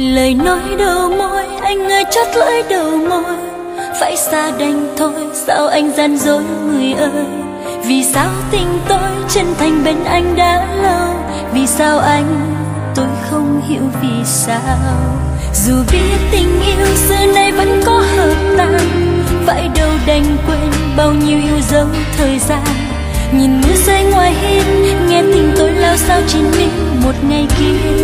Lời nói đầu môi, anh ơi chót lưỡi đầu môi. Phải xa đành thôi, sao anh gian dối người ơi? Vì sao tình tôi chân thành bên anh đã lâu? Vì sao anh, tôi không hiểu vì sao? Dù biết tình yêu xưa nay vẫn có hợp tan, phải đâu đành quên bao nhiêu yêu dấu thời gian. Nhìn mưa rơi ngoài hiên, nghe tình tôi lao sao trên mình một ngày kia.